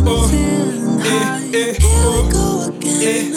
I'm feeling high. Here we go again.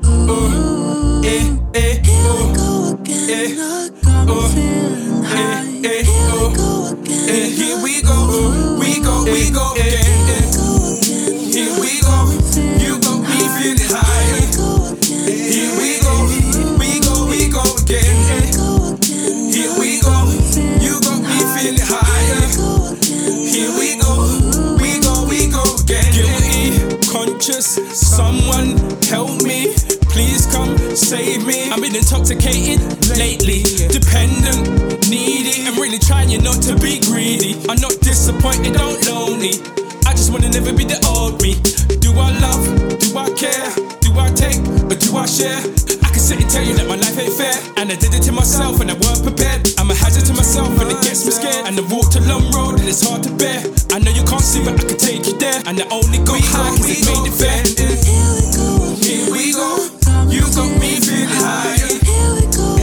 Here we go again. I'm feeling high. Here we go again. Here we go, we go again. Here we go, you got me feeling high. Here we go again. Here we go, you got me feeling high. Here we go again. Guilty, conscious, someone help me. Please come save me. I'm been intoxicated lately, dependent, needy. I'm really trying not to be greedy. I'm not disappointed, don't lonely. I just wanna never be the old me. Do I love? Do I care? Do I take? Or do I share? I can sit and tell you that my life ain't fair, and I did it to myself and I weren't prepared. I'm a hazard to myself and it gets me scared, and I walked a long road and it's hard to bear. I know you can't see but I can take you there, and I only go high cause it made it fair. Here we go, you got me feeling high. Here we go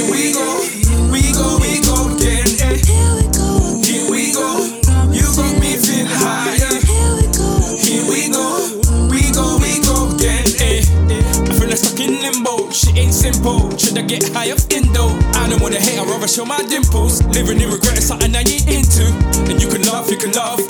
again. Here we go, you got me feeling high. Here we go again. I feel like stuck in limbo, shit ain't simple. Should I get high off Indo? I don't wanna hate, I'd rather show my dimples. Living in regret is something I ain't into. And you can laugh,